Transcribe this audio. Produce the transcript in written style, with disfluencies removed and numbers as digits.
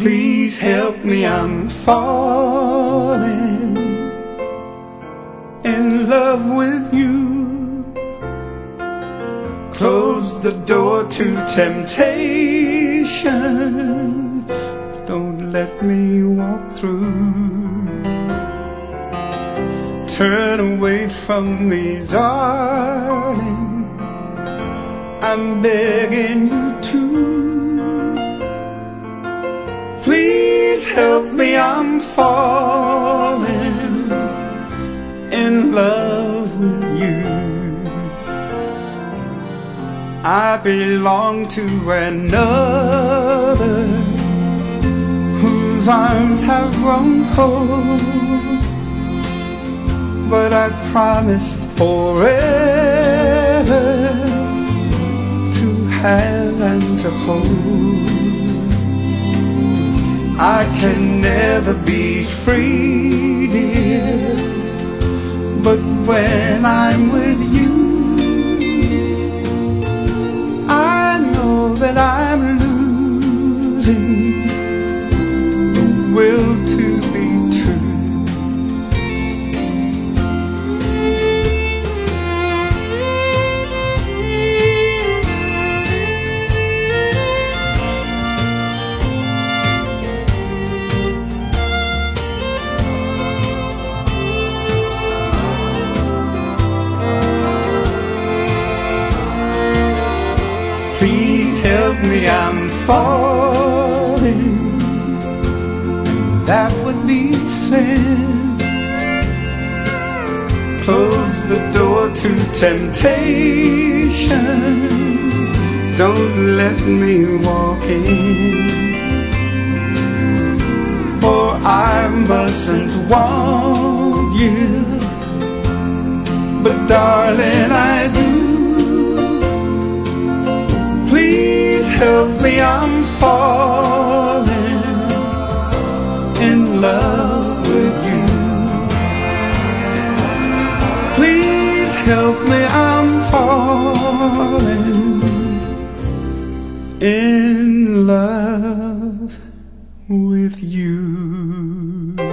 Please help me, I'm falling in love with you. Close the door to temptation, don't let me walk through. Turn away from me, darling, I'm begging you to. Please help me, I'm falling in love with you. I belong to another whose arms have grown cold, but I promised forever to have and to hold. I can never be free, dear, but when I'm with you, I know that I'm losing the will to be true. Please help me, I'm falling, and that would be sin. Close the door to temptation, don't let me walk in. For I mustn't want you, but darling, I do. Please help me, I'm falling in love with you. Please help me, I'm falling in love with you.